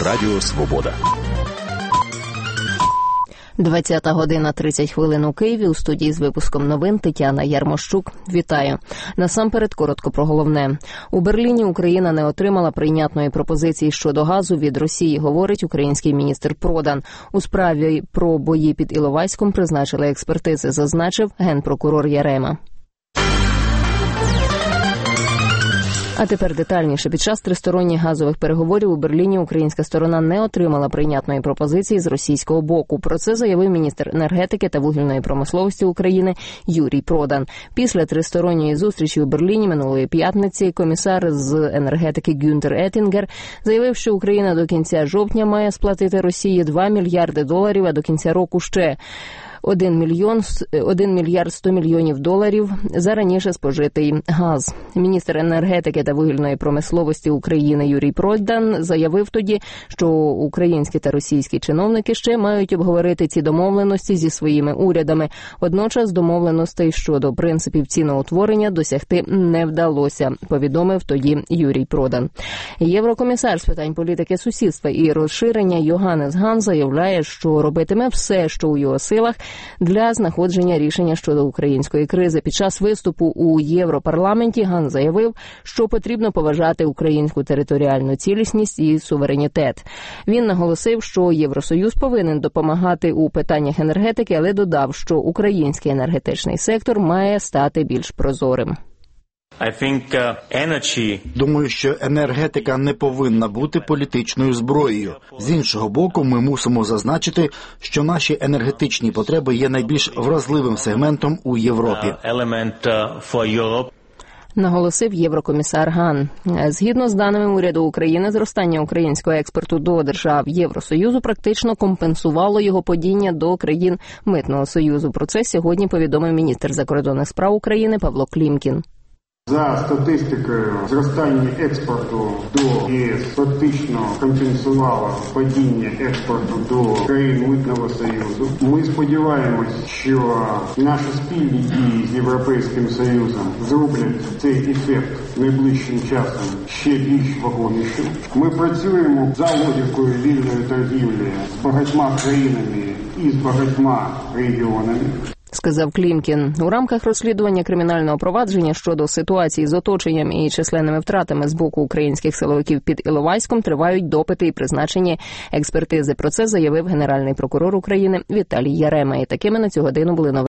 Радіо Свобода. 20 година 30 хвилин у Києві. У студії з випуском новин Тетяна Ярмощук. Вітаю. Насамперед, коротко про головне. У Берліні Україна не отримала прийнятної пропозиції щодо газу від Росії, говорить український міністр Продан. У справі про бої під Іловайськом призначили експертизи, зазначив генпрокурор Ярема. А тепер детальніше. Під час тристоронніх газових переговорів у Берліні українська сторона не отримала прийнятної пропозиції з російського боку. Про це заявив міністр енергетики та вугільної промисловості України Юрій Продан. Після тристоронньої зустрічі у Берліні минулої п'ятниці комісар з енергетики Гюнтер Еттінгер заявив, що Україна до кінця жовтня має сплатити Росії $2 мільярди, а до кінця року ще $1 мільярд 100 мільйонів за раніше спожитий газ. Міністр енергетики та вугільної промисловості України Юрій Продан заявив тоді, що українські та російські чиновники ще мають обговорити ці домовленості зі своїми урядами. Водночас домовленостей щодо принципів ціноутворення досягти не вдалося, повідомив тоді Юрій Продан. Єврокомісар з питань політики сусідства і розширення Йоханнес Хан заявляє, що робитиме все, що у його силах, для знаходження рішення щодо української кризи. Під час виступу у Європарламенті Ган заявив, що потрібно поважати українську територіальну цілісність і суверенітет. Він наголосив, що Євросоюз повинен допомагати у питаннях енергетики, але додав, що український енергетичний сектор має стати більш прозорим. Думаю, що енергетика не повинна бути політичною зброєю. З іншого боку, ми мусимо зазначити, що наші енергетичні потреби є найбільш вразливим сегментом у Європі. Наголосив єврокомісар Ган. Згідно з даними уряду України, зростання українського експорту до держав Євросоюзу практично компенсувало його падіння до країн Митного союзу. Про це сьогодні повідомив міністр закордонних справ України Павло Клімкін. За статистикою, зростання експорту до ЄС фактично компенсувало падіння експорту до країн Митного Союзу. Ми сподіваємось, що наші спільні дії з Європейським Союзом зроблять цей ефект найближчим часом ще більш вагомішим. Ми працюємо за логікою вільної торгівлі з багатьма країнами і з багатьма регіонами, сказав Клімкін. У рамках розслідування кримінального провадження щодо ситуації з оточенням і численними втратами з боку українських силовиків під Іловайськом тривають допити і призначені експертизи. Про це заявив генеральний прокурор України Віталій Ярема. І такими на цю годину були новини.